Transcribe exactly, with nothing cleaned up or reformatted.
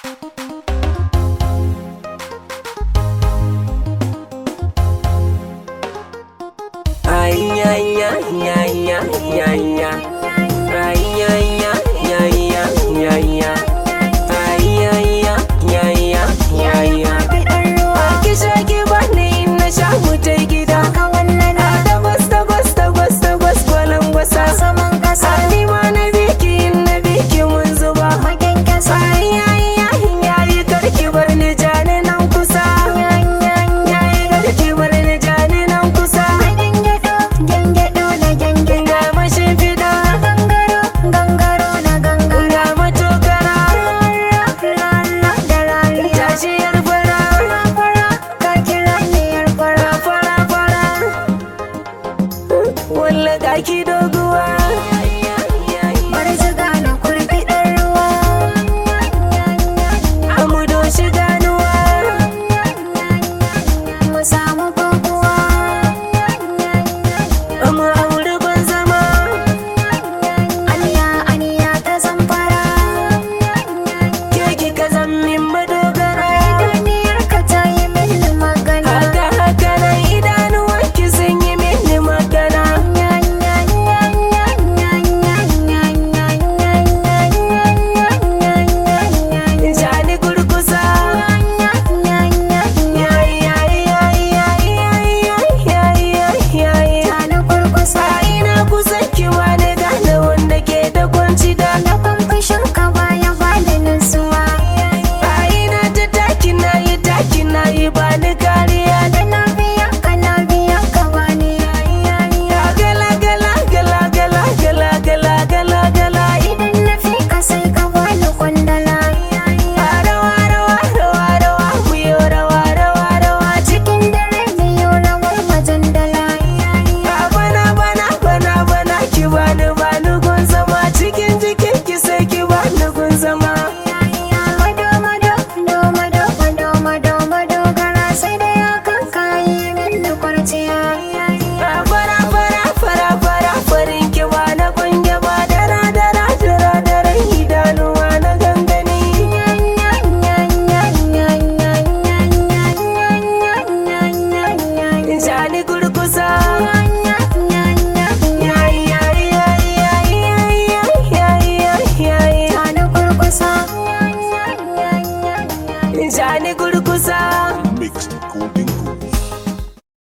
Ki doguwa marziga na kurfi ɗan ruwa amu doshi ganuwa mu samu kokuwa amu auri ban zama aniya aniya ta zamfara ke kika zammin madogara duniyar ka ta yi mini magana haka haka na idanuwan ki sun yi mini magana Cikin jikin ki sai ki bani gun zama.